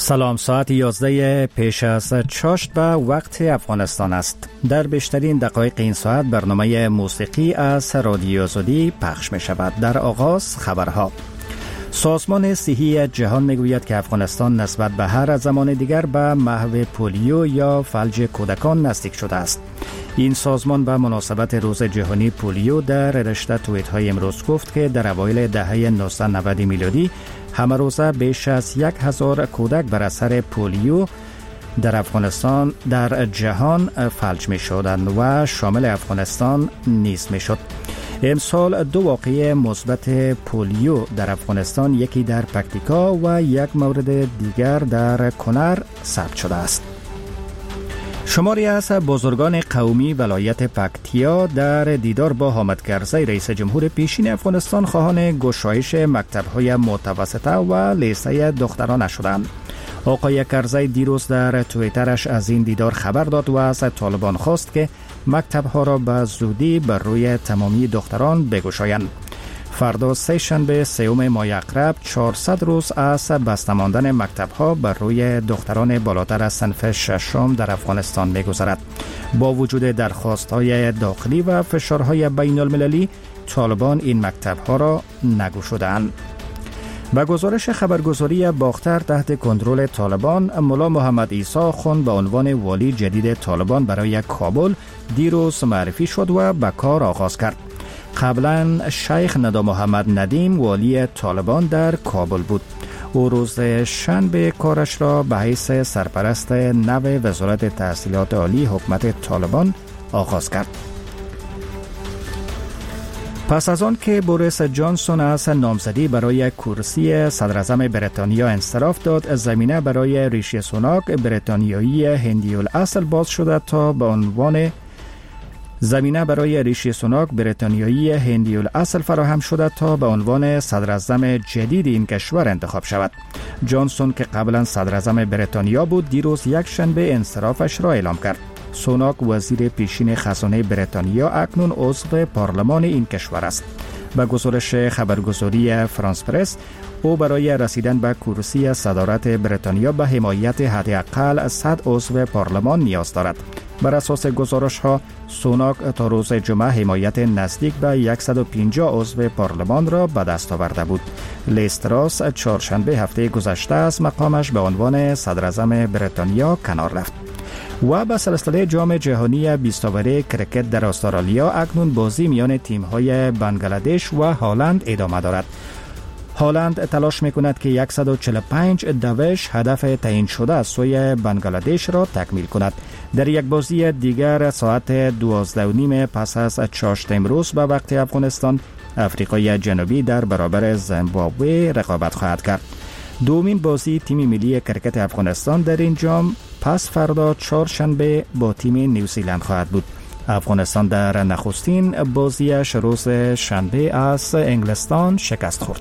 سلام، ساعت 11 پیش از چاشت و وقت افغانستان است. در بیشترین دقایق این ساعت برنامه موسیقی از رادیو آزادی پخش می شود. در آغاز خبرها. سازمان صحی جهان می گوید که افغانستان نسبت به هر زمان دیگر به محو پولیو یا فلج کودکان نزدیک شده است. این سازمان به مناسبت روز جهانی پولیو در رشته توییت های امروز گفت که در اوایل دهه 1990 میلادی همه روزه بیش از 1000 کودک بر اثر پولیو در افغانستان در جهان فلج می شدند و شامل افغانستان نیز می شد. امسال 2 واقعه مثبت پولیو در افغانستان، یکی در پکتیکا و یک مورد دیگر در کنر ثبت شده است. شماری از بزرگان قومی ولایت پکتیا در دیدار با حامد کرزی رئیس جمهور پیشین افغانستان خواهان گشایش مکتب‌های متوسطه و لیسه دختران شدند. آقای کرزی دیروز در توییترش از این دیدار خبر داد و از طالبان خواست که مکتب‌ها را به زودی بر روی تمامی دختران بگشایند. فردا سه‌شنبه 3 ماه اقرب 400 روز از بسته ماندن مکتب‌ها بر روی دختران بالاتر از صنف ششم در افغانستان می‌گذرد. با وجود درخواست‌های داخلی و فشارهای بین‌المللی، طالبان این مکتب‌ها را نگشودند. با گزارش خبرگزاری باختر تحت کنترل طالبان، ملا محمد عیسی آخوند به عنوان والی جدید طالبان برای کابل دیروز معرفی شد و به کار آغاز کرد. قبلا شیخ ندا محمد ندیم والی طالبان در کابل بود. او روز شنبه کارش را به حیث سرپرست نو وزارت تحصیلات عالی حکومت طالبان آغاز کرد. پس از آن که بوریس جانسون از نامزدی برای کرسی صدراعظم بریتانیا انصراف داد، زمینه برای ریشی سوناک بریتانیایی هندی الاصل باز شده تا به عنوان صدراعظم جدید این کشور انتخاب شود. جانسون که قبلا صدراعظم بریتانیا بود، دیروز یک شنبه انصرافش را اعلام کرد. سوناک وزیر پیشین خزانه بریتانیا اکنون عضو پارلمان این کشور است. با گزارش خبرگزاری فرانس پرس، او برای رسیدن به کرسی صدارت بریتانیا به حمایت حداقل 100 عضو پارلمان نیاز دارد. بر اساس گزارش ها، سوناک تا روز جمعه حمایت نزدیک به 150 عضو پارلمان را به دست آورده بود. لیز تراس چهارشنبه هفته گذشته از مقامش به عنوان صدراعظم بریتانیا کنار رفت. و به سلسله جام جهانی 20 اوره کرکت در استرالیا اکنون بازی میان تیم‌های بنگلادش و هالند ادامه دارد. هالند تلاش می‌کند که 145 دوش هدف تعیین شده از سوی بنگلادش را تکمیل کند. در یک بازی دیگر ساعت 12:30 پس از چاشت امروز به وقت افغانستان، آفریقای جنوبی در برابر زیمبابوه رقابت خواهد کرد. دومین بازی تیم ملی کرکت افغانستان در این جام پس فردا چهارشنبه با تیم نیوزیلند خواهد بود. افغانستان در نخستین بازیش روز شنبه از انگلستان شکست خورد.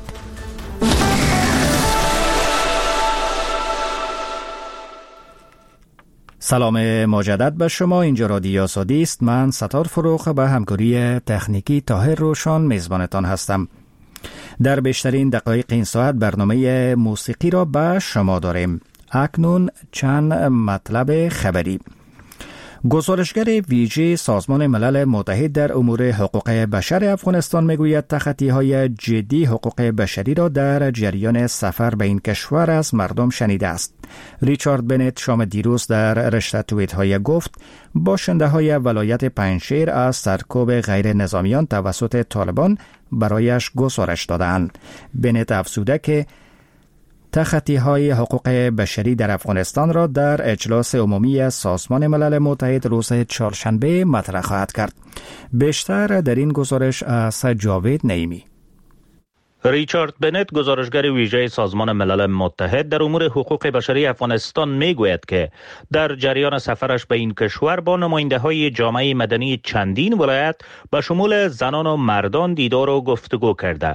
سلام مجدد به شما. اینجا رادیو آزادی است. من ستار فروخ به همکاری تکنیکی طاهر روشن میزبانتان هستم. در بیشترین دقایق این ساعت برنامه موسیقی را به شما داریم. اکنون چند مطلب خبری. گزارشگر ویژه سازمان ملل متحد در امور حقوق بشر افغانستان میگوید تخطی‌های جدی حقوق بشری را در جریان سفر به این کشور از مردم شنیده است. ریچارد بنت شام دیروز در رشته توییت‌های گفت باشنده‌های ولایت پنجشیر از سرکوب غیر نظامیان توسط طالبان برایش گزارش دادند. بنت افزوده که تخطی‌های حقوق بشری در افغانستان را در اجلاس عمومی سازمان ملل متحد روز چهارشنبه مطرح خواهد کرد. بیشتر در این گزارش از جاوید نعیمی. ریچارد بنت گزارشگر ویژه سازمان ملل متحد در امور حقوق بشری افغانستان میگوید که در جریان سفرش به این کشور با نماینده‌های جامعه مدنی چندین ولایت به شمول زنان و مردان دیدار و گفتگو کرده.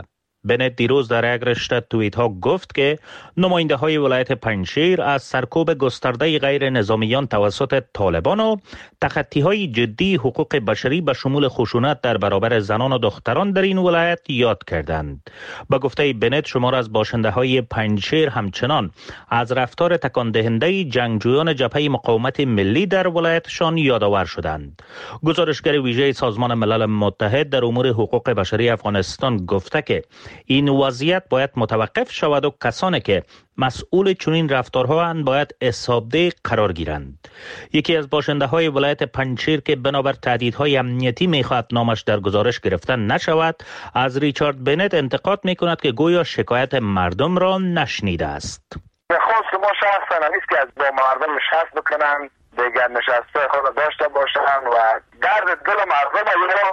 بنت دیروز در یک رشته توییت ها گفت که نماینده های ولایت پنجشیر از سرکوب گسترده غیر نظامیان توسط طالبان و تخطی های جدی حقوق بشری به شمول خشونت در برابر زنان و دختران در این ولایت یاد کردند. با گفته بنت شمار از باشنده های پنجشیر همچنان از رفتار تکان دهنده جنگجویان جبهه مقاومت ملی در ولایتشان یادآور شدند. گزارشگر ویژه سازمان ملل متحد در امور حقوق بشری افغانستان گفته که این وضعیت باید متوقف شود و کسانی که مسئول چنین رفتارها باید حسابده قرار گیرند. یکی از باشنده های ولایت پنجشیر که بنابر تهدیدهای امنیتی میخواهد نامش در گزارش گرفته نشود، از ریچارد بنت انتقاد میکند که گویا شکایت مردم را نشنیده است. خواست ما شخصا نیست که از با مردم نشست بکنن، دیگر نشسته خود داشته باشن و درد دل مردم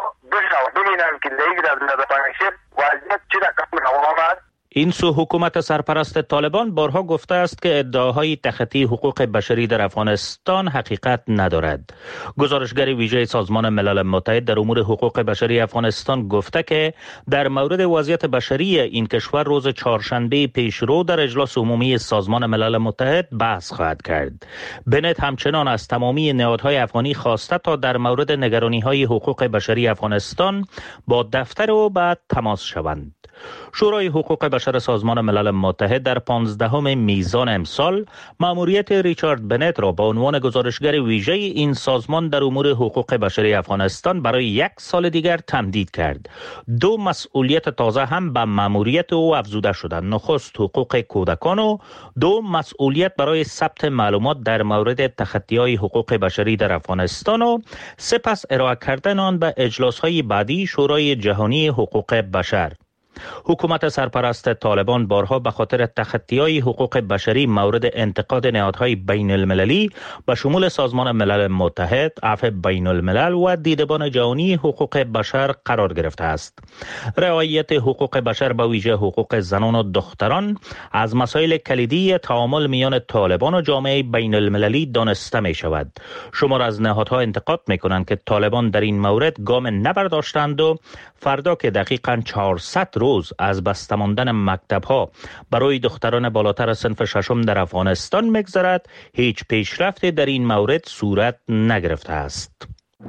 را ببینن که دیگر از پنجشیر وضعیت چی رقم آمد. این سو حکومت سرپرست طالبان بارها گفته است که ادعاهای تخطی حقوق بشری در افغانستان حقیقت ندارد. گزارشگر ویژه سازمان ملل متحد در امور حقوق بشری افغانستان گفته که در مورد وضعیت بشری این کشور روز چهارشنبه پیشرو در اجلاس عمومی سازمان ملل متحد بحث خواهد کرد. بنت همچنان از تمامی نهادهای افغانی خواسته تا در مورد نگرانی‌های حقوق بشری افغانستان با دفتر او بعد تماس شوند. شورای حقوق بشر سازمان ملل متحد در 15 میزان امسال مأموریت ریچارد بنت را به عنوان گزارشگر ویژه این سازمان در امور حقوق بشری افغانستان برای 1 سال دیگر تمدید کرد. 2 مسئولیت تازه هم به مأموریت او افزوده شدند: نخست حقوق کودکان و 2 مسئولیت برای ثبت معلومات در مورد تخطی‌های حقوق بشری در افغانستان و سپس ارائه کردن آن به اجلاس‌های بعدی شورای جهانی حقوق بشر. حکومت سرپرست طالبان بارها به خاطر تخطی‌های حقوق بشری مورد انتقاد نهادهای بین المللی به شمول سازمان ملل متحد، عفو بین الملل و دیدبان جهانی حقوق بشر قرار گرفته است. رعایت حقوق بشر به ویژه حقوق زنان و دختران از مسائل کلیدی تعامل میان طالبان و جامعه بین المللی دانسته می شود. شمار از نهادها انتقاد می کنند که طالبان در این مورد گام نبرداشتند و فردا که دقیقاً 400 روز از بسته ماندن مکتب‌ها برای دختران بالاتر صنف ششم در افغانستان می‌گذرد، هیچ پیشرفتی در این مورد صورت نگرفته است.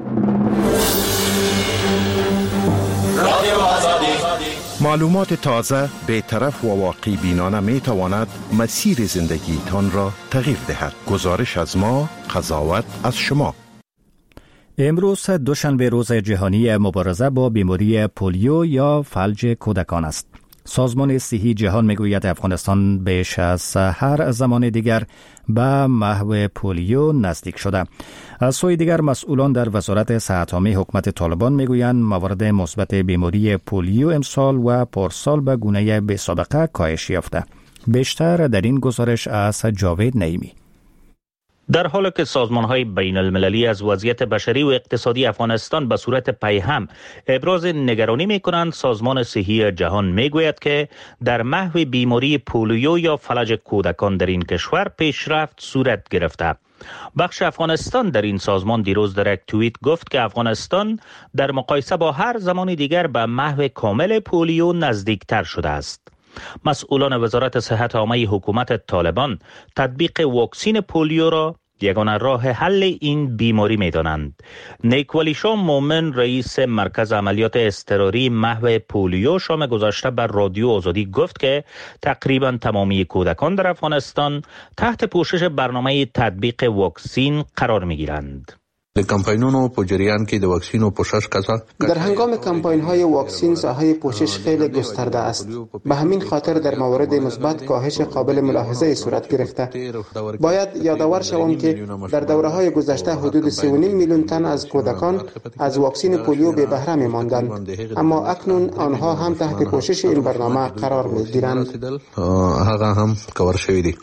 معلومات تازه، بی‌طرف و واقع بینانه می‌تواند مسیر زندگیتان را تغییر دهد. گزارش از ما، قضاوت از شما. امروز دوشنبه روز جهانی مبارزه با بیماری پولیو یا فلج کودکان است. سازمان صحی جهان میگوید افغانستان بیش از هر زمان دیگر به محو پولیو نزدیک شده. از سوی دیگر مسئولان در وزارت صحت عامه حکومت طالبان میگویند موارد مثبت بیماری پولیو امسال و پارسال به گونه بی‌سابقه کاهش یافته. بیشتر در این گزارش از جاوید نعیمی. در حالی که سازمان‌های بین المللی از وضعیت بشری و اقتصادی افغانستان به صورت پیهم ابراز نگرانی می‌کنند، سازمان صحی جهان می‌گوید که در محو بیماری پولیو یا فلج کودکان در این کشور پیشرفت صورت گرفته. بخش افغانستان در این سازمان دیروز در یک توییت گفت که افغانستان در مقایسه با هر زمان دیگر به محو کامل پولیو نزدیکتر شده است. مسئولان وزارت صحت عامه حکومت طالبان تطبیق واکسین پولیو را یگانه راه حل این بیماری می دانند. نیک ولی شاه مومن رئیس مرکز عملیات اضطراری محو پولیو شام گذشته بر رادیو آزادی گفت که تقریبا تمامی کودکان در افغانستان تحت پوشش برنامه تطبیق واکسین قرار می گیرند. د کمپاینونو په جریان کې د واکسین او پوشش کسا در هنگام کمپاین های واکسین ساحه پوشش خیلی گسترده است. به همین خاطر در موارد مثبت کاهش قابل ملاحظه صورت گرفته. باید یادآور شوم که در دوره های گذشته حدود 3.5 میلیون تن از کودکان از واکسین پولیو بی بهره می ماندند، اما اکنون آنها هم تحت پوشش این برنامه قرار می گیرند. هغه هم کور شوی دی.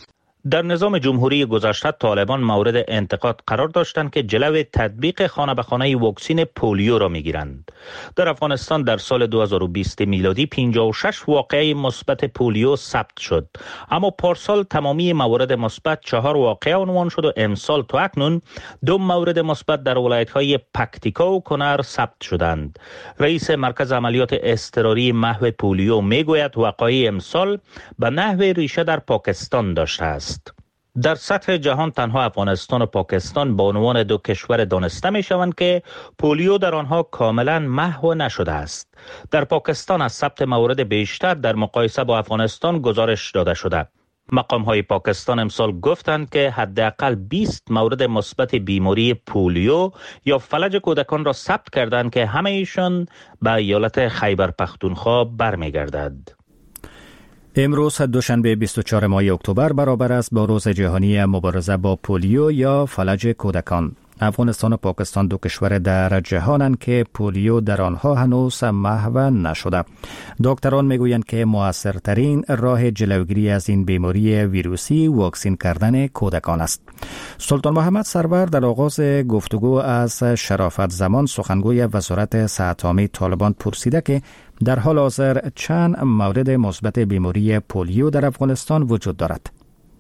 در نظام جمهوری گذشته طالبان مورد انتقاد قرار داشتند که جلوی تطبیق خانه به خانه واکسن پولیو را میگیرند. در افغانستان در سال 2020 میلادی 56 واقعه مثبت پولیو ثبت شد، اما پارسال تمامی موارد مثبت 4 واقعه عنوان شد و امسال تا اکنون 2 مورد مثبت در ولایت‌های پکتیکا و کنر ثبت شدند. رئیس مرکز عملیات اضطراری محو پولیو میگوید وقایع امسال به نحو ریشه در پاکستان داشته است. در سطح جهان تنها افغانستان و پاکستان به عنوان 2 کشور دانسته می شوند که پولیو در آنها کاملا محو نشده است. در پاکستان از ثبت موارد بیشتر در مقایسه با افغانستان گزارش داده شده. مقام‌های پاکستان امسال گفتند که حداقل 20 مورد مثبت بیماری پولیو یا فلج کودکان را ثبت کردند که همه ایشان به ایالت خیبر پختونخوا برمیگردد. امروز دوشنبه 24 ماه اکتبر برابر است با روز جهانی مبارزه با پولیو یا فلج کودکان. افغانستان و پاکستان 2 کشور در جهانند که پولیو در آنها هنوز محو نشده. دکتران میگویند که مؤثرترین راه جلوگیری از این بیماری ویروسی واکسین کردن کودکان است. سلطان محمد سرور در آغاز گفتگو از شرافت زمان سخنگوی وزارت صحت عامه طالبان پرسیده که در حال حاضر چند مورد مثبت بیماری پولیو در افغانستان وجود دارد.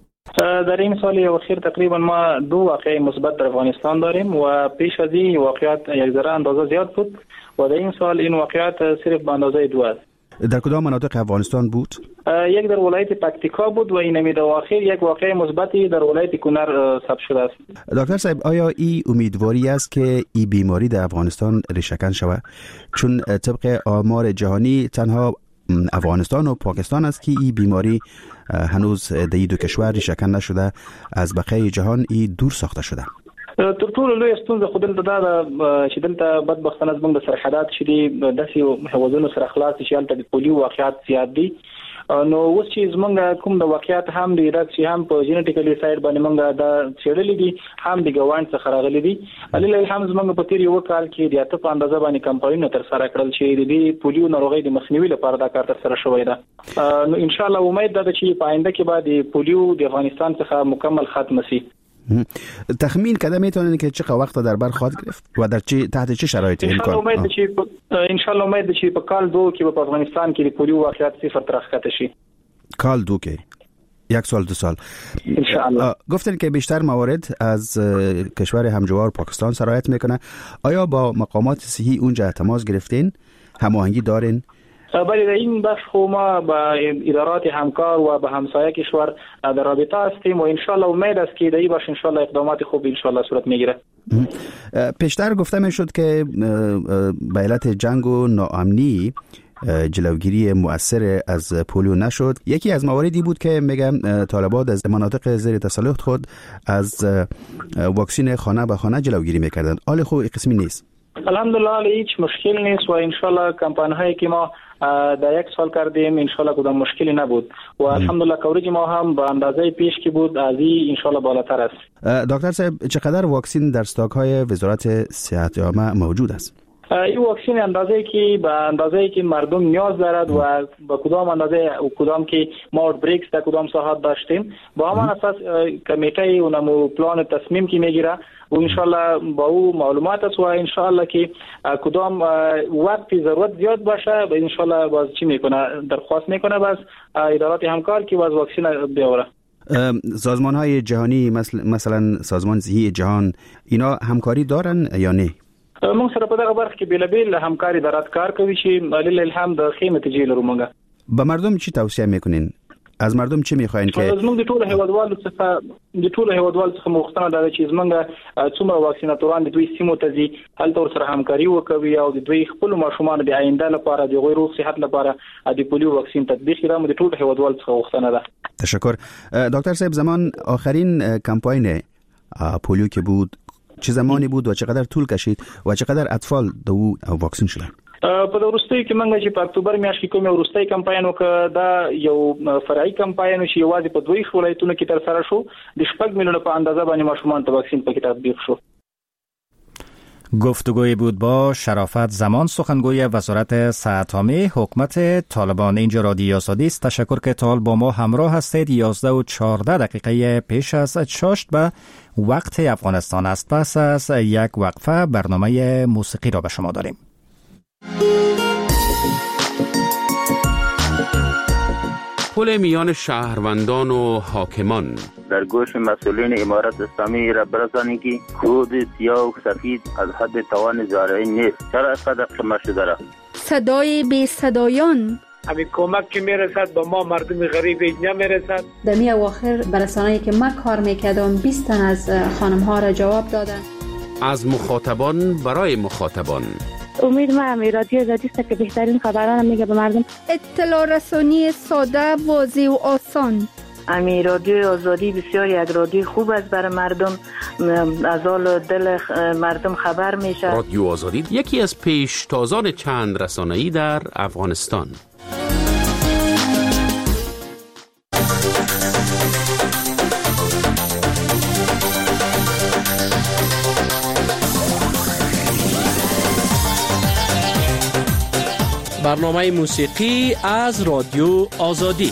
در این سال اخیر تقریبا ما 2 واقعه مثبت در افغانستان داریم و پیش از این واقعات یک ذره اندازه زیاد بود و در این سال این واقعات صرف به اندازه 2 است. در کدام مناطق افغانستان بود؟ یک در ولایت پکتیکا بود و این امید اواخر یک واقعه مثبتی در ولایت کنر ثبت شده است. دکتر صاحب آیا این امیدواری است که این بیماری در افغانستان ریشه‌کن شود؟ چون طبق آمار جهانی تنها افغانستان و پاکستان است که این بیماری هنوز در 2 کشور ریشه‌کن نشده، از بقیه جهان این دور ساخته شده. تر ټولو لوی ستونزه خو دلته دا چې دلته بدبختانه زموږ د سرحدات چې دي داسې هوازونو سره خلاص چې هلته د پولیو واقعات زیات دي. نو اوس چې زموږ کوم د واقعات هم د عراق چې هم په جینټیکلی سایډ باندې موږ دا چېړلې دي هم د ګوانډ څخه راغلي دي. الله هم زموږ په تیر یو کال کې د اته په اندازه باندې کمپاینونه تر سره کړل چې د دې پولیو ناروغۍ د مخنیوي لپاره دا کار تر سره شوی دی. نو ان شاء الله امید ده چې په آینده کې به د پولیو د افغانستان څخه مکمل ختم شي. تخمین کده میتونید که چقدر وقت در بر خواهد گرفت و در تحت چه شرایطی امکان؟ ان شاء الله امید چې په کال 2 کې په افغانستان کې د پولیو واقعیت صفر تر راښکته شي. کال 2 کې 1 سال 2 سال ان شاء الله. گفتن که بیشتر موارد از کشور همجوار پاکستان سرایت میکنه. آیا با مقامات صحی اونجا تماس گرفتین؟ هماهنگی دارین؟ بله در این بخش خو ما با ادارات همکار و با همسایه کشور در رابطه هستیم و انشالله امید است که در این بخش انشالله اقدامات خوب انشالله صورت میگیره. پیشتر گفته میشد که به علت جنگ و ناامنی جلوگیری مؤثر از پولیو نشد. یکی از مواردی بود که میگم طالبان از مناطق زیر تسلط خود از واکسن خانه به خانه جلوگیری میکردند. حال خوب قسمی نیست. الحمدلله هیچ مشکل نیست و انشالله کمپاین هایی که ما در 1 سال کردیم انشالله کدام مشکلی نبود و الحمدلله کوریج ما هم به اندازه پیش که بود از این انشالله بالاتر است. دکتر صاحب چقدر واکسن در استاک های وزارت صحت عامه موجود است؟ این واکسن اندازه‌ای که مردم نیاز دارد و با کدام اندازه و کدام که ما اوتبریکس در کدام ساحات داشتیم با همان اساس کمیته اونمو پلان تصمیم که میگیره و انشالله با او معلومات است و انشالله که کدام وقتی ضرورت زیاد باشه و انشالله باز چی میکنه درخواست میکنه باز ادارات همکار که باز واکسن بیاوره. سازمان های جهانی مثلا سازمان صحی جهان اینا همکاری دارن یا نه؟ موږ سره په دغه برخه کې بیلابیل همکاري دارات کار کوي چې لله الحمد د ښې نتیجې لرو. موږ به مردم چی توصیه میکنین؟ از مردم چی میخواین که زموږ د ټولو هیوادوالو څخه مغوښتنه ده چې زموږ څومره واکسیناتوران د دوی سیمو ته ځي هلته ورسره همکاري وکوي او د دوی خپل ماشومان د آینده لپاره د غوړو صحت لپاره د پولیو واکسین تطبیق کړي. موږ د ټولو هیوادوالو څخه مغوښتنه ده. تشکر. دکتر صاحب زمان آخرین کمپاین پولیو که بود چه زمانی بود و چقدر طول کشید و چقدر اطفال د واکسین شدن؟ په وروستۍ کې موږ چې په اکتوبر میاشت کې کوم وروستۍ کمپاین وکړه دا یو فرعي کمپاین چې یوازې په 2 ولایتونو کې تر سره شو. د 6 میلیونه په اندازه باندې ماشومان ته واکسین پکې تطبیق شو. گفتگوی بود با شرافت زمان، سخنگوی وزارت صحت عامه حکومت طالبان. اینجا رادیو آزادی است. تشکر که تا با ما همراه هستید. 11:14 پیش از 6 به وقت افغانستان است. پس از یک وقفه برنامه موسیقی را به شما داریم. پل میان شهروندان و حاکمان. در گوش مسئولین امارت اسلامی را برسانید که کود سیاه و سفید از حد توان زارعی نیست. چرا اینقدر قمه شده را؟ صدای بی صدایان. همین کمک که میرسد به ما مردم غریب اینجا میرسد. در می اواخر برسانه‌ای که من کار میکردم 20 تن از خانم ها را جواب دادن. از مخاطبان برای مخاطبان. امید من رادیو آزادی است که بهترین خبران میگه به مردم. اطلاع رسانی ساده، واضح و آسان. امی رادیو آزادی بسیار یک رادیو خوب است برای مردم، از حال دل مردم خبر میشه. رادیو آزادی یکی از پیشتازان چند رسانه‌ای در افغانستان. برنامه موسیقی از رادیو آزادی.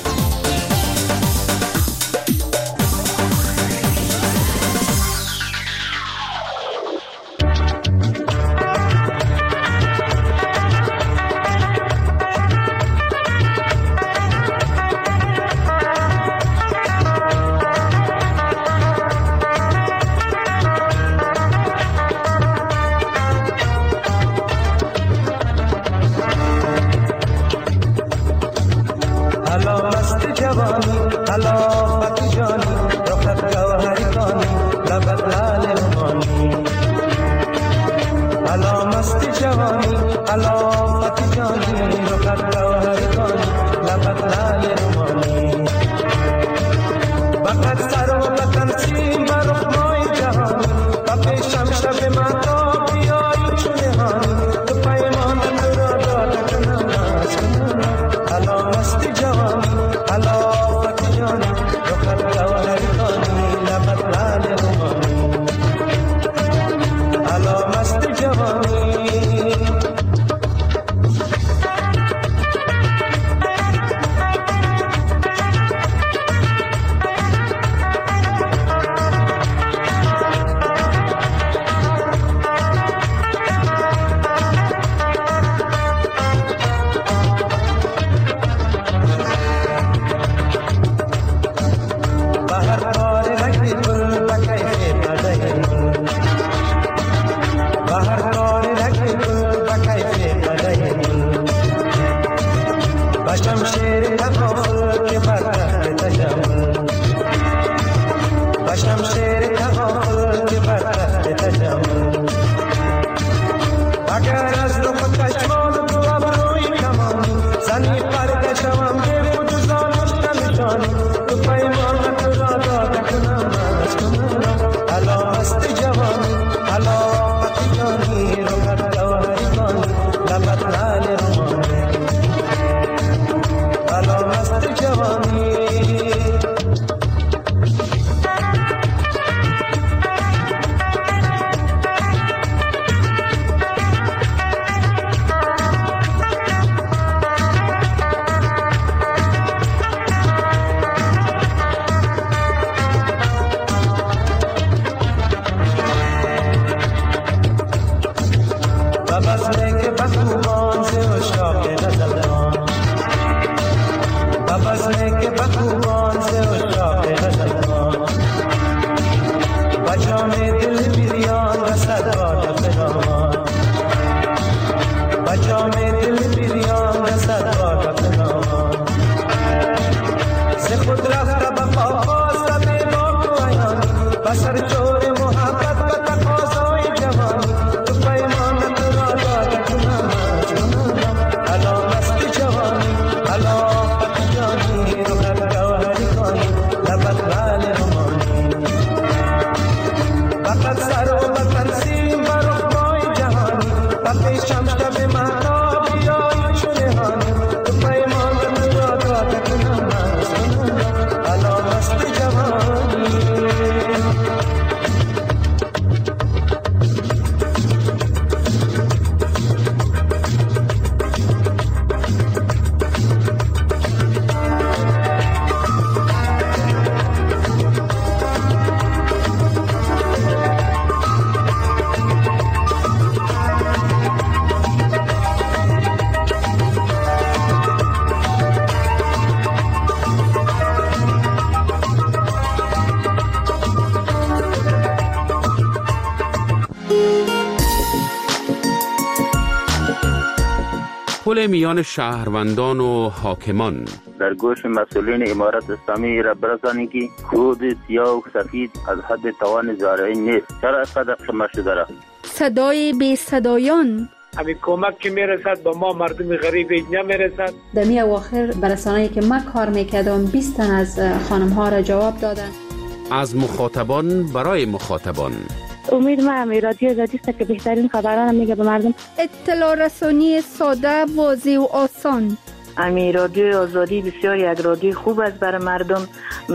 پل میان شهروندان و حاکمان. در گوش مسئولین امارت اسلامی را برسانید که کود سیاه و سفید از حد توان زارعین نیست. چرا اینقدر کم شده است؟ صدای بی صدایان. همین کمک که میرسد به ما مردم غریب نمیرسد. در می اواخر برسانه‌ای که من کار میکردم 20 تن از خانم ها را جواب دادن. از مخاطبان برای مخاطبان. امید ما رادیو آزادی است که بهترین خبران میگه به مردم. اطلاع رسانی ساده، واضح و آسان. امی رادیو آزادی بسیار یک رادیو خوب است برای مردم،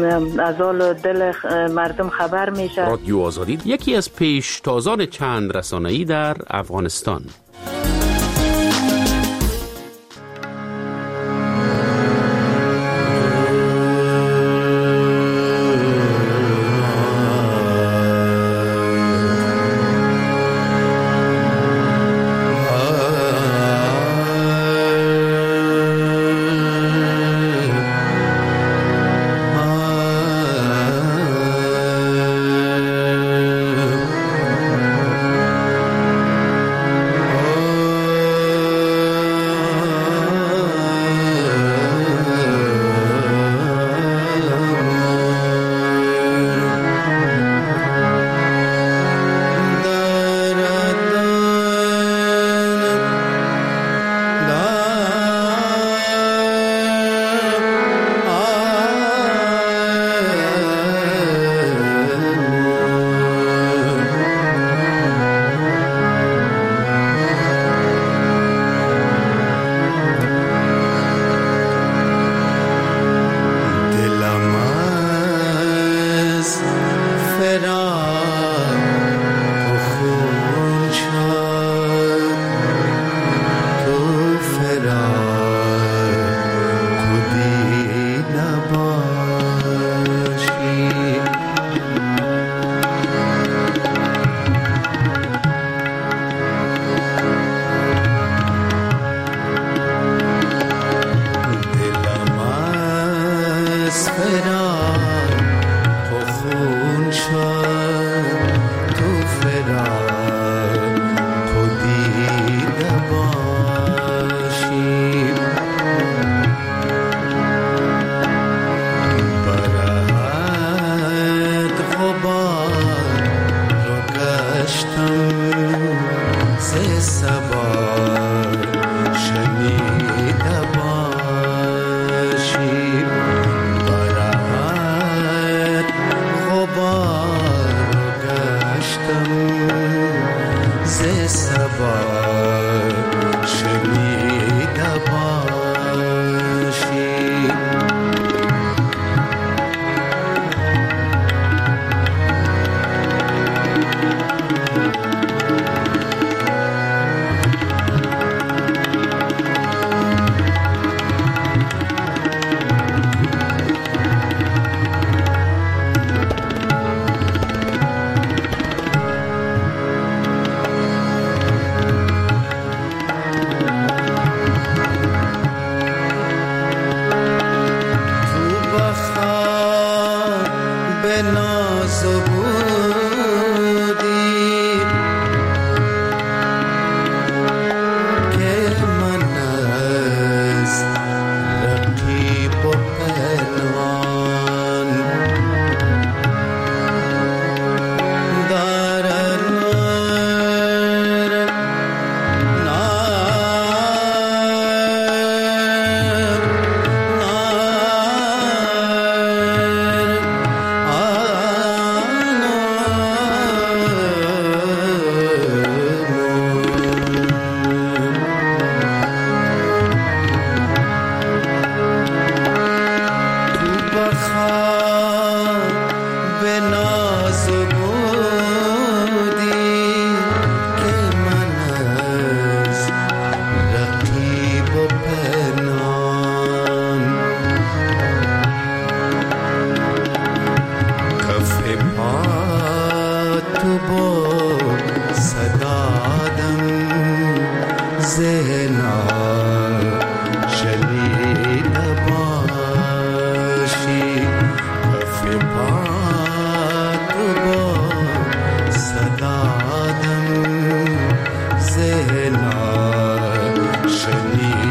از حال دل مردم خبر میشه. رادیو آزادی یکی از پیشتازان چند رسانه‌ای در افغانستان. زنا شنید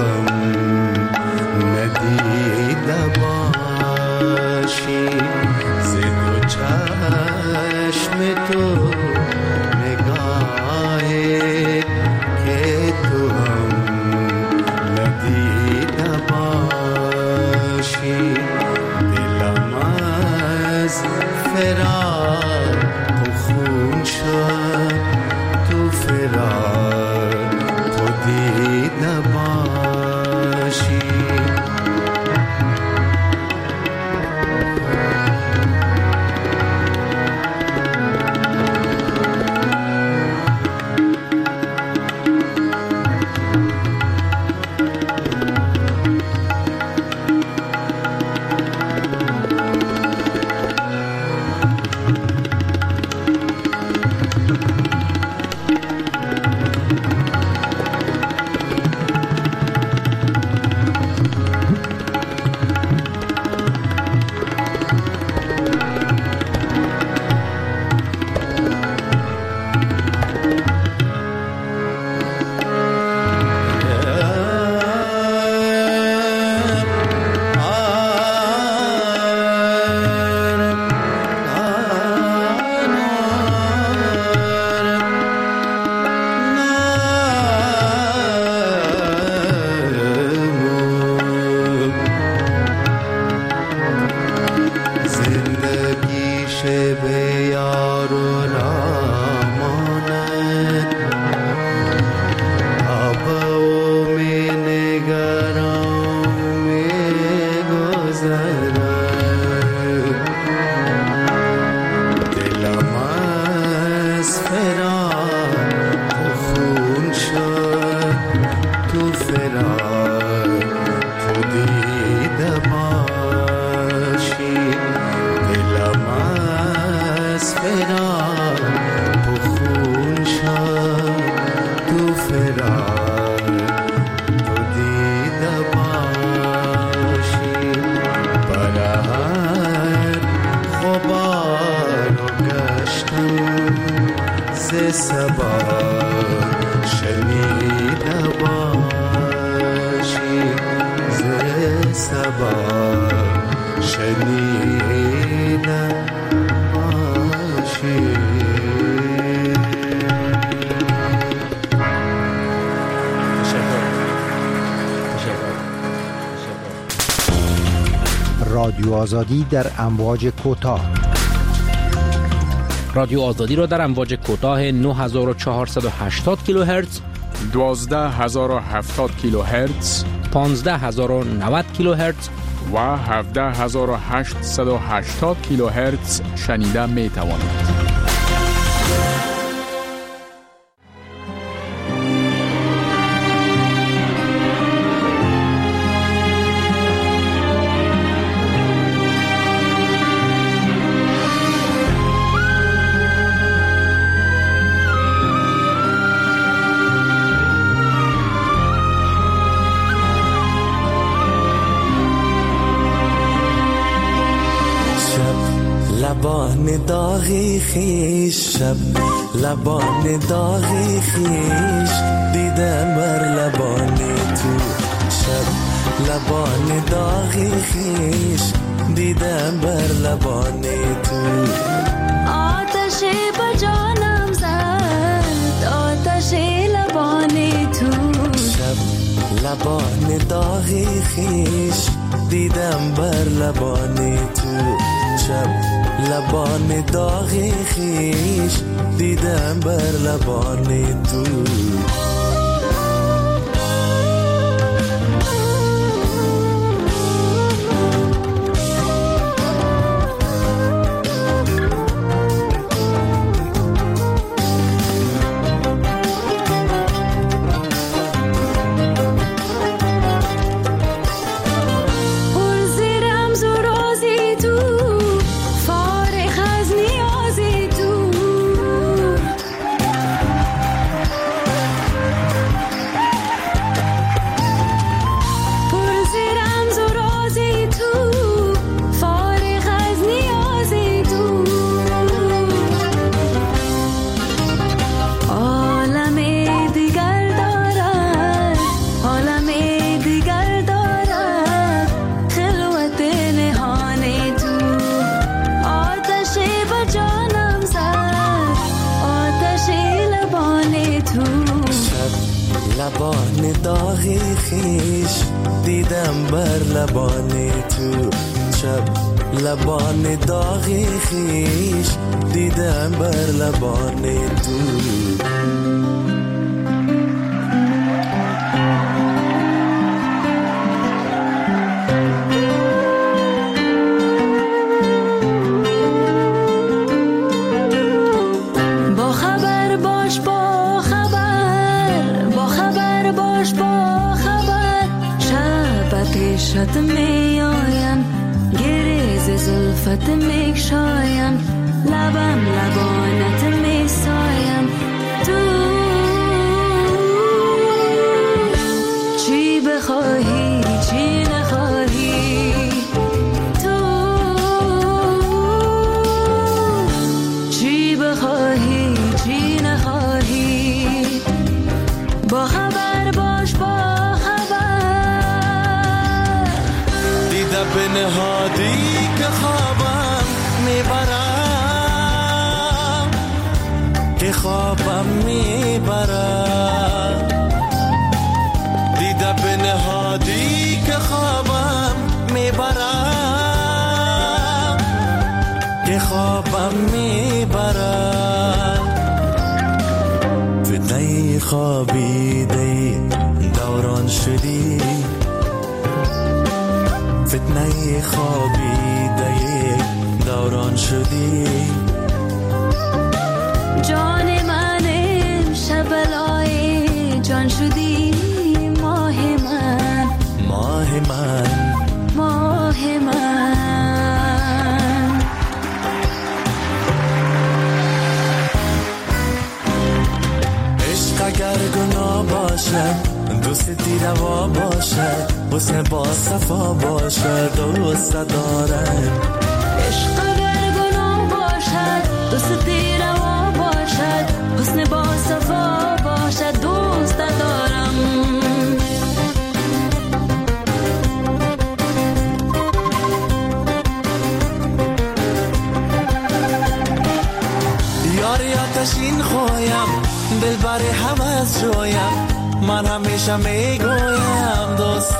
هم ندیده باشی ز دو چشم تو نگاهی که تو هم ندیده باشی دلم از فراق تو خون شد تو فراق تو دیده باشی رادیو آزادی در امواج کوتاه. رادیو آزادی را در امواج کوتاه 9480 کیلوهرتز، 12070 کیلوهرتز، 15090 کیلوهرتز و 17880 کیلوهرتز شنیده می توانید. لبان داغی خیش، شب لبان داغی خیش دیدم بر لبان تو، شب لبان داغی خیش دیدم بر لبان تو. آتش به جانم زد، آتش لبان تو، شب لبان داغی خیش دیدم بر لبان تو، شب لبان داغی خیش دیدم بر لبان تو. داغی خیش دیدم بر لبان تو شب لبان داغی خیش دیدم بر لبان تو شد می آیم گریز زلفت می شایم لبم لبانت می سایم تو چی بخواهی چی نخواهی تو چی بخواهی چی نخواهی با خبر باش به نهادی که خوابم میبرم که خوابم میبرم دیده به نهادی که خوابم میبرم که خوابم میبرم فتنه خوابیده دوران شدی فتنه خوابیده دوران شدی جان من شبلای جان شدی ماه من ماه من ماه من عشق اگر گناه باشه دوستی روا باشه حسن با صفا باشه دوست دارم عشق اگر گناه باشد دوستی روا باشد حسن با صفا باشد دوست دارم یاری آتشین خوایم دلبر حوض جویم من همیشه میگویم دوست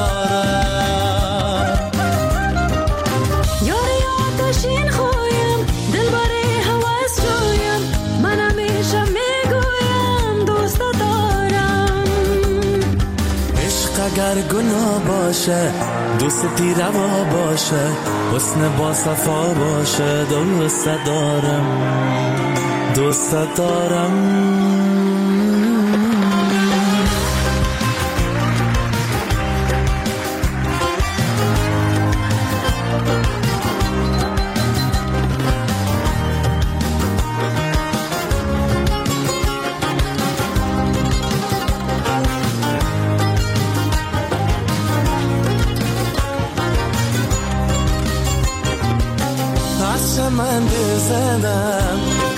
دارم یاری آتشین خوایم دلبر حوض جویم من همیشه میگویم دوست دارم عشق اگر گناه باشه دوستی روا باشه حسن با صفا باشه دوست دارم دوست دارم من زدم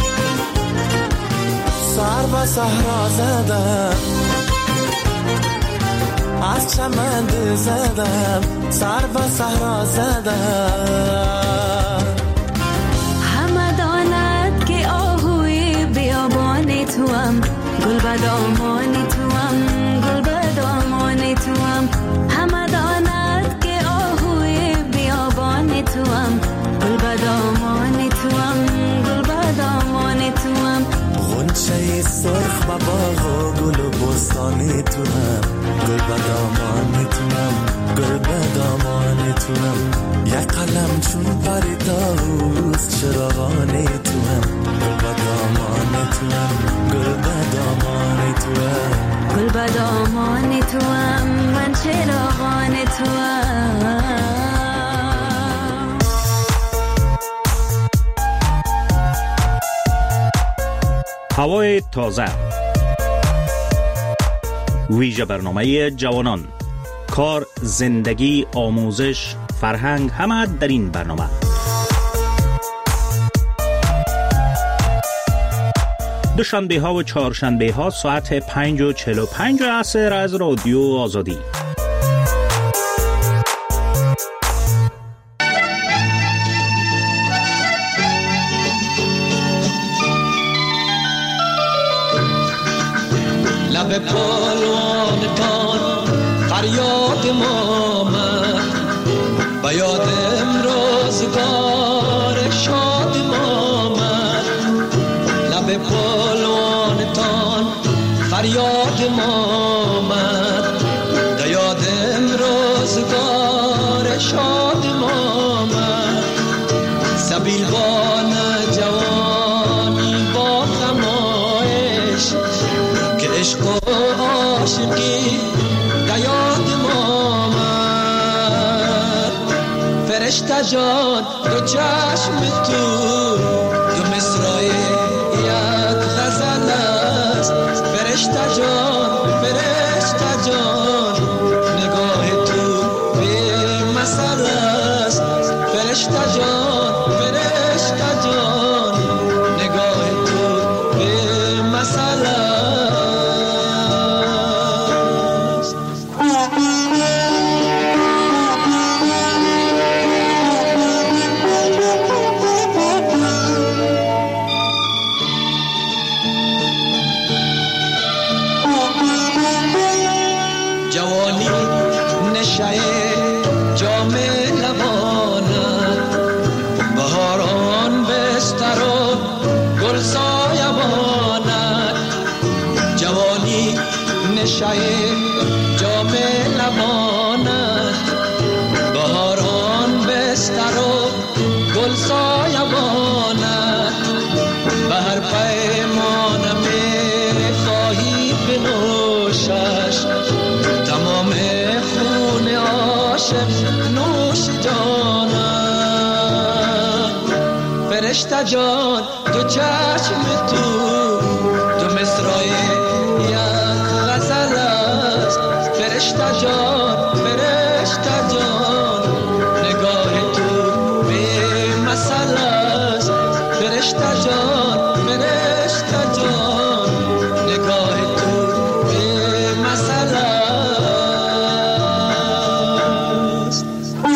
سر به صحرا زدم از چمن زدم سر به صحرا زدم همه داند که آهوی بیابان توام گل به دامان توام گل به دامان توام همه داند که آهوی بیابان توام گل به دامان توام گل به دامان توام غنچه سرخ به باغ و گل و بستان توام گل به دامان توام گل به دامان توام یک قلم چون پری طاووس چراغان توام گل به دامان توام گل به دامان توام گل به دامان توام من چراغان توام هوای تازه ویژه برنامه جوانان کار زندگی آموزش فرهنگ همه در این برنامه دوشنبه ها و چهارشنبه ها ساعت 5:45 عصر از رادیو آزادی لب پالوان آمد به یادم روزگار شاد آمد لب پلوانتان فریاد آمد به یادم روزگار شاد آمد سبیلوان جوانی با خمایش که عشق و عاشقی دیاد آمد فرشته جان دو چشم تو دو مصرع یک غزل است فرشته جان نگاه تو به مثل است فرشته جان نگاه تو به مثل است جوانی نشه جام لبانت بهاران بستر و گل سایبانت جوانی نشه جام لبانت بهاران بستر و گل سایبانت به هر پیمانم خواهی بنوشش تمام خون عاشق نوش جانم فرشته جان دو چشم تو دو مصرع یک غزل است فرشته جان نگاه تو به مثل است فرشته جان نگاه تو به مثل است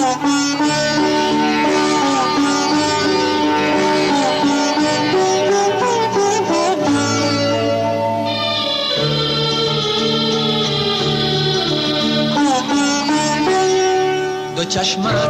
دو چشمت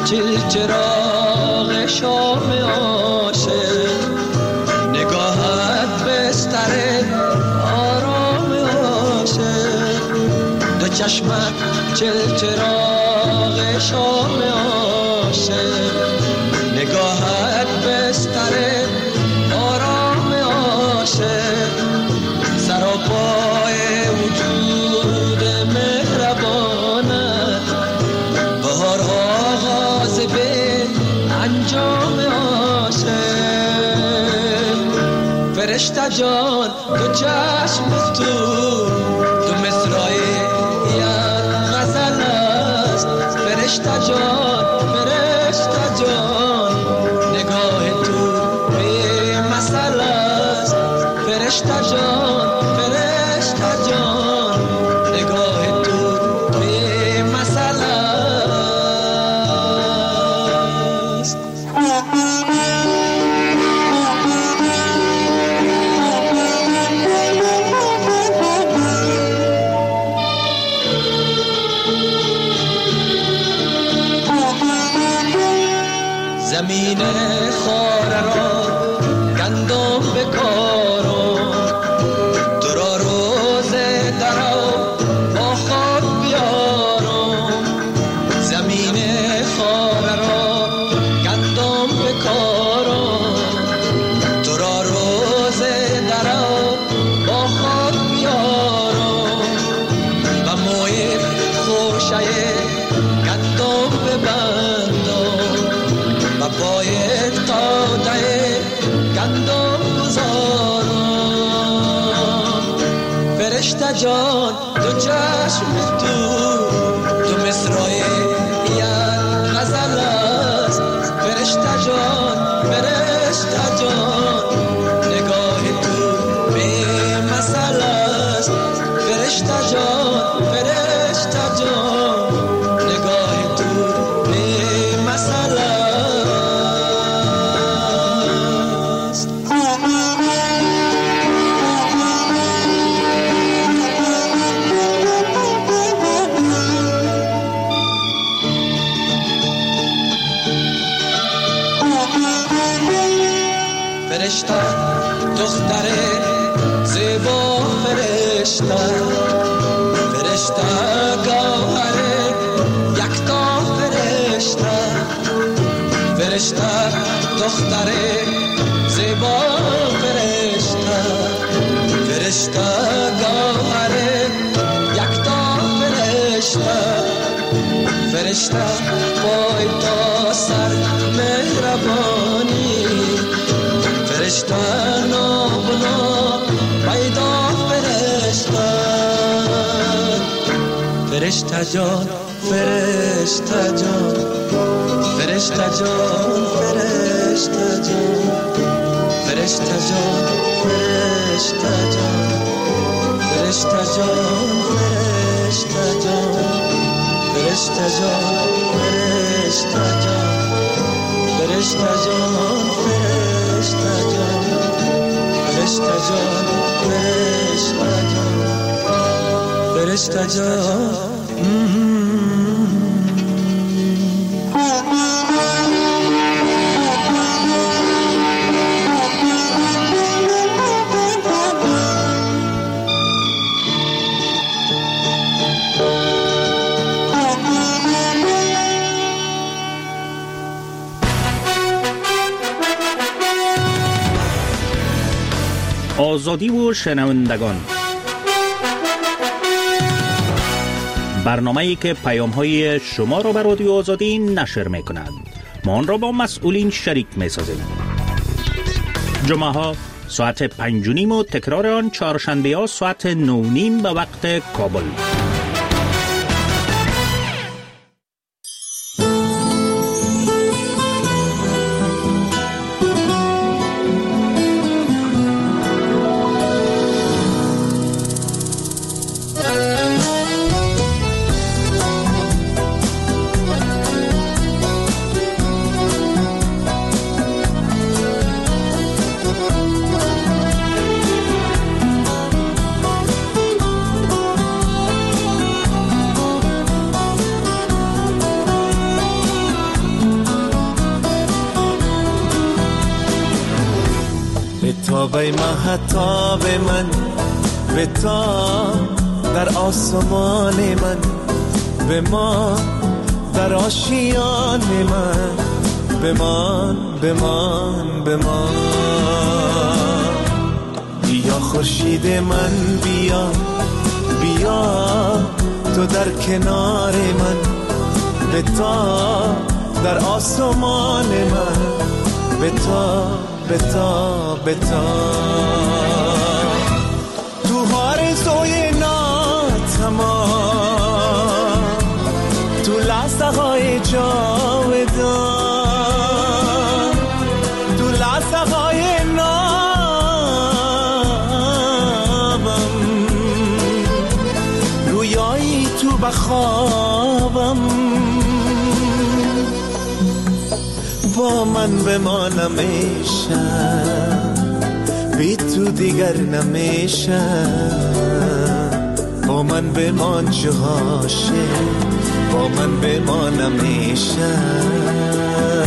چراغ شام عاشق نگاهت بستر آرام عاشق دو چشمت چراغ شام عاشق نگاهت بستر آرام عاشق سراپای وجود مهربانت بهار آغاز به انجام عاشق فرشته جان دو چشم تو دو مصرع یک غزل است فرشته جان نگاه تو به مثل است فرشته جان نگاه تو به مثل است زمین خاره را گندم بکارم تو را روز درو با خود بیارم زمین خاره را گندم بکارم تو را روز درو با خود بیارم و موی خوشه گندم ببندم و پای تاده گندم گذارم فرشته جان دو چشم تو دو مصرع یک غزل است فرشته جان نگاه تو به مثل است فرشته جان نگاه تو به مثل است فرشته دختر زیبا فرشته فرشته گوهر یکتا فرشته فرشته دختر زیبا فرشته فرشته گوهر یکتا فرشته فرشته پای تا سر مهربانی فرشته نابنا پیدا فرشته فرشته جان فرشته جان فرشته جان فرشته جان فرشته جان فرشته جان فرشته جان فرشته جان فرشته جان فرشته جان فرشته جان فرشته جان فرشته جان فرشته جان فرشته جان آزادی و شنوندگان، برنامه‌ای که پیام‌های شما را به رادیو آزادی نشر می‌کند. ما آن را با مسئولین شریک می‌سازیم. جمعه‌ها ساعت 5:30 و تکرار آن چهارشنبه‌ها ساعت 9:30 به وقت کابل. به مهتاب من به تا در آسمان من بمان در آشیان من بمان بمان بمان بیا خورشید من بیا بیا تو در کنار من به تا در آسمان من به تا بتا بتا تو آرزوی ناتمام تو لحظه های جاودان تو لحظه های نابم رویایی تو بخوابم با من بمانم میشم بی تو دیگر نمیشم با من بمان جهاشه با من بمانم میشم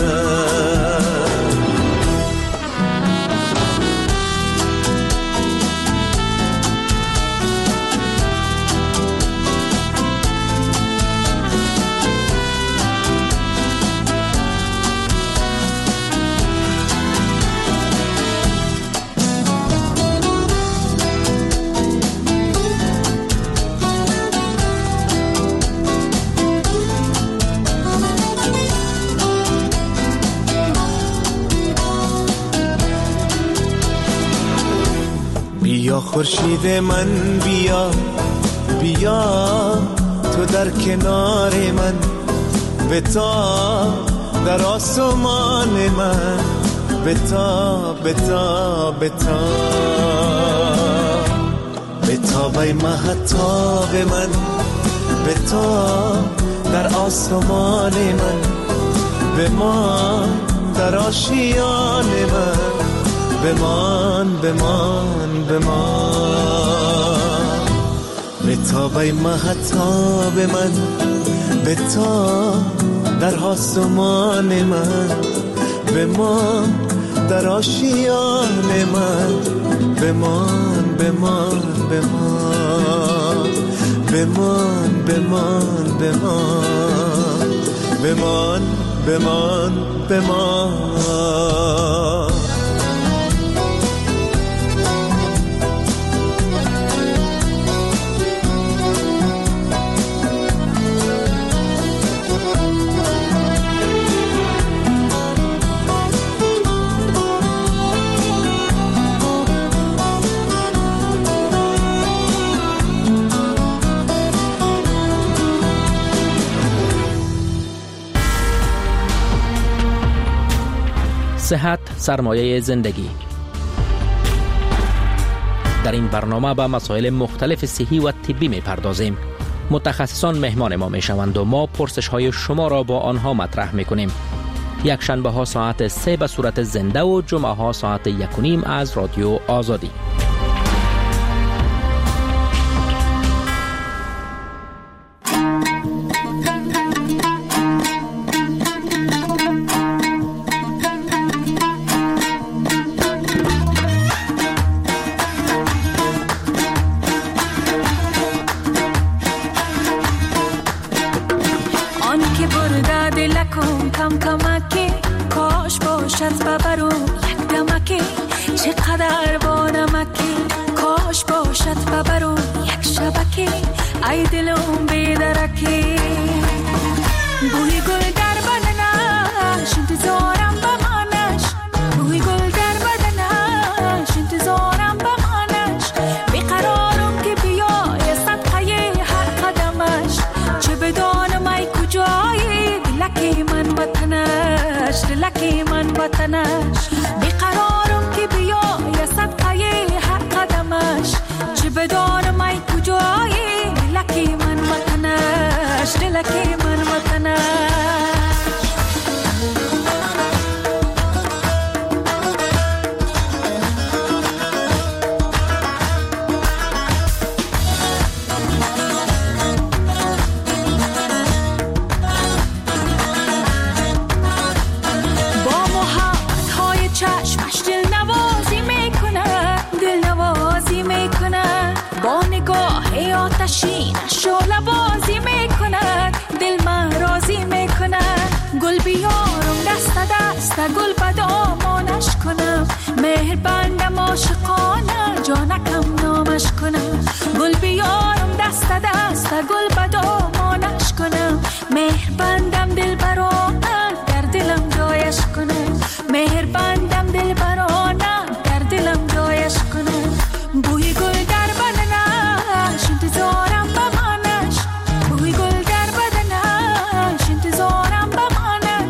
بیا خورشید من بیا بیا تو در کنار من بتا در آسمان من بتا بتا بتا بتا بی مهتاب من بتا در آسمان من بمان در آشیان من بمان بمان بمان بتا بی مهتاب من بتا در آسمان من بمان در آشیان من بمان بمان بمان بمان بمان بمان بمان بمان بمان صحت سرمایه زندگی. در این برنامه به مسائل مختلف صحی و طبی می پردازیم. متخصصان مهمان ما می شوند و ما پرسش های شما را با آنها مطرح می کنیم. یک شنبه ها ساعت 3 به صورت زنده و جمعه ها ساعت 1:30 از رادیو آزادی. گل بدامانش کنم، مهربندم عاشقانه جانکم نامش کنم. گل بیارم دست دست گل بدامانش کنم، مهربندم دل برانه در دلم جایش کنم. مهربندم دل برانه در دلم جایش کنم. بوی گل در بدنش انتظارم بمانش، بوی گل در بدنش انتظارم بمانش.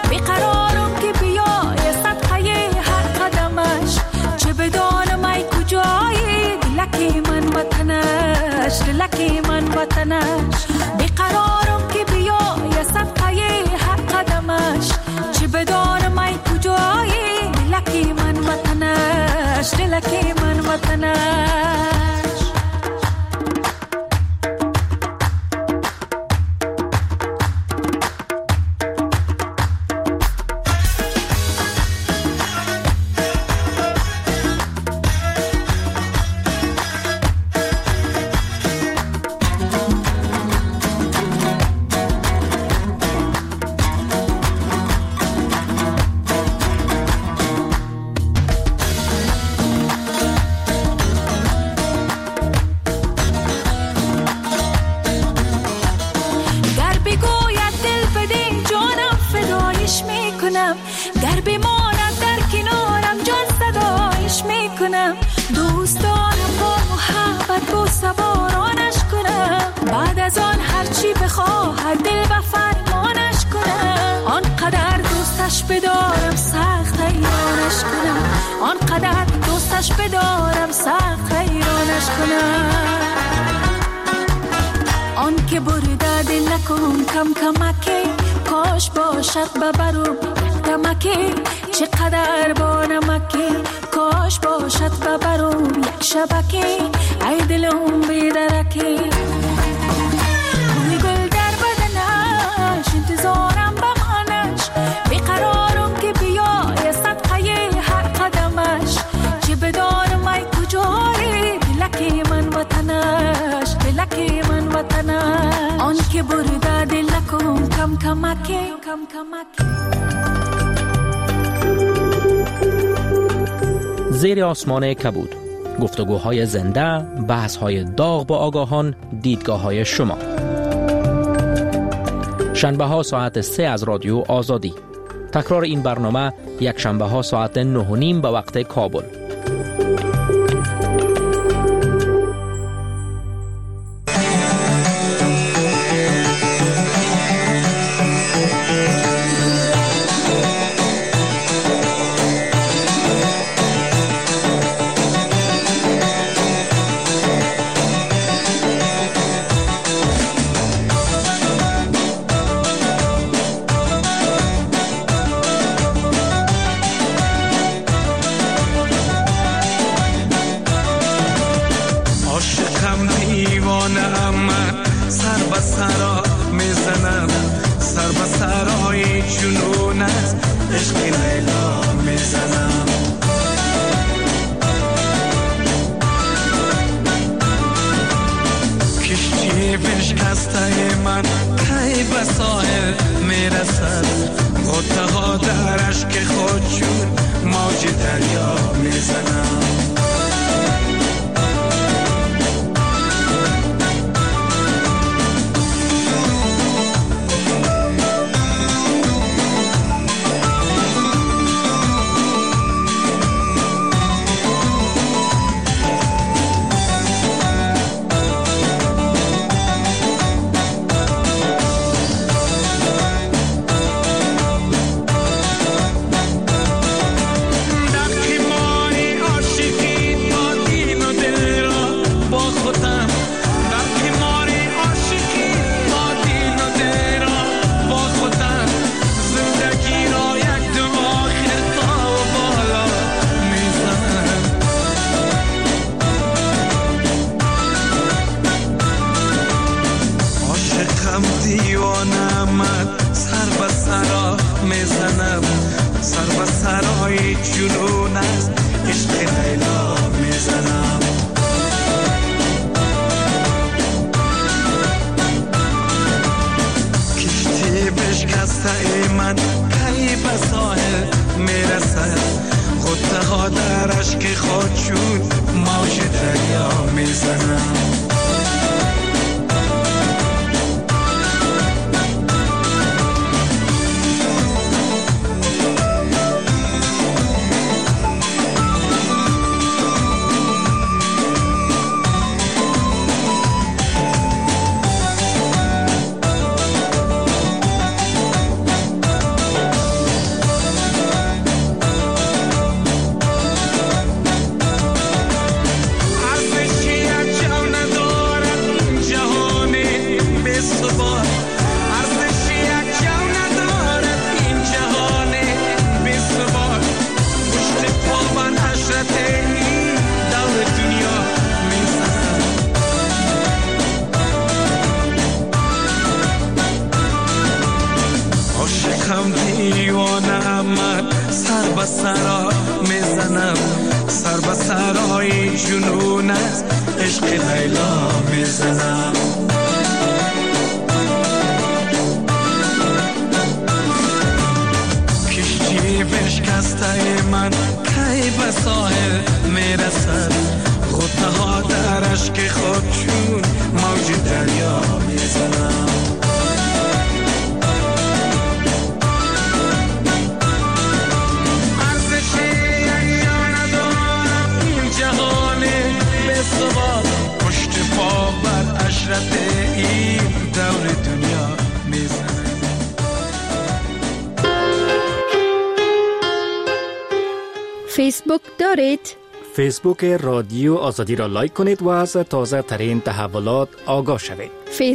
بیقرارم که بیای صدقه هر قدمش، چه بدانم ای کجایی دلکی من وطنش، دلکی من وطنش. بیقرارم که بیای صدقه هر قدمش، چه بدانم ای کجایی دلکی من وطنش، دلکی من وطنش. گر بماند در کنارم جان صدایش میکنم. دوست دارم با محبت با سوارانش کنم، بعد از آن هرچی بخواهد دل و فرمانش کنم. آنقدر دوستش بدارم سخت حیرانش کنم، آنقدر دوستش بدارم سخت حیرانش کنم. آن که برده دل نکن کم کمکی، کاش باشد ببرم دمکی. چقدر با نمکی، کاش باشد ببرم یک شبکی. ای دلم بیدرکی، بوی گل در بدنش انتظارم بمانش. بیقرارم که بیای صدقه که برده دلکم کم کمکه کم کمکه. زیر آسمان کبود، گفتگوهای زنده، بحث‌های داغ با آگاهان، دیدگاه‌های شما. شنبه ها ساعت 3 از رادیو آزادی. تکرار این برنامه یک شنبه ها ساعت 9:30 به وقت کابل. فیسبوک دارید؟ فیسبوک رادیو آزادی را لایک کنید و از تازه ترین تحولات آگاه شوید.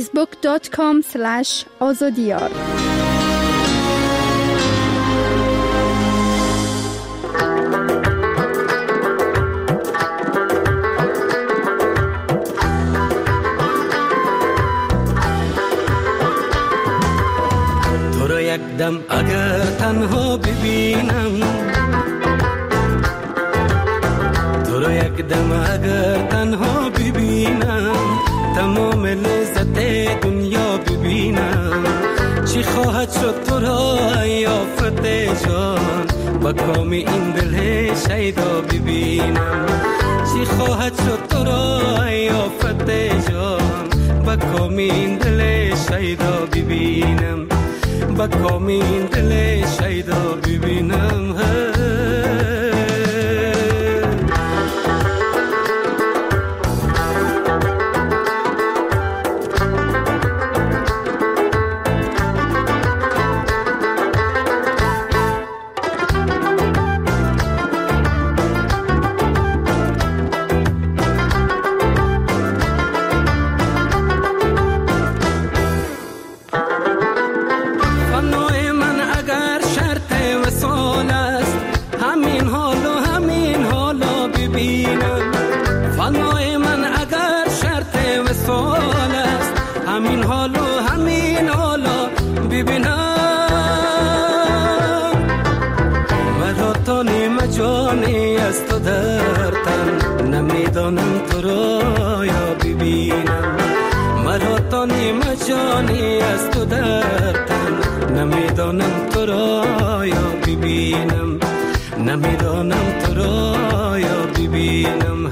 facebook.com/azadiyar. تو رو یک دم اگر تنها ببینم، یک دم اگر تنها ببینم، تمام لذت دنیا ببینم. چی خواهد شد تو را یافت جان با کام این دل شیدا ببینم چی خواهد شد تو را یافت جان با کام این دل شیدا ببینم با کام این دل شیدا ببینم جانی از تو در تن نمیدانم تو را یا ببینم مرا تا نیمه جانی از تو در تن نمیدانم تو را یا ببینم نمیدانم تو را یا ببینم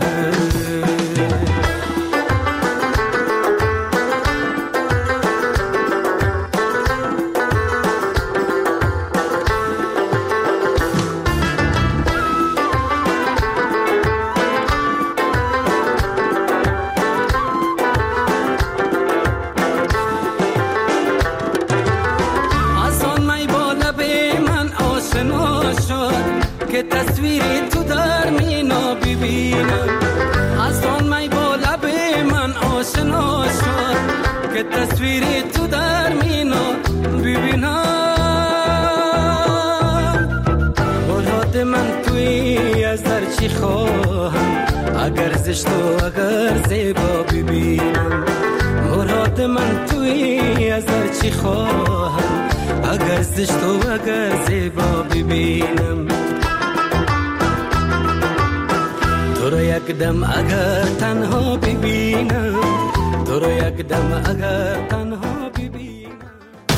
که تصویری تو در مینا ببینم از آن می با لب من آشنا شد که تصویری تو در مینا ببینم مراد من توی از در چی خواهم اگر زشت و اگر زیبا ببینم مراد من توی از در چی خواهم اگر زشت و اگر زیبا ببینم تو رو یک دم اگر تنها ببینم تو رو یک دم اگر تنها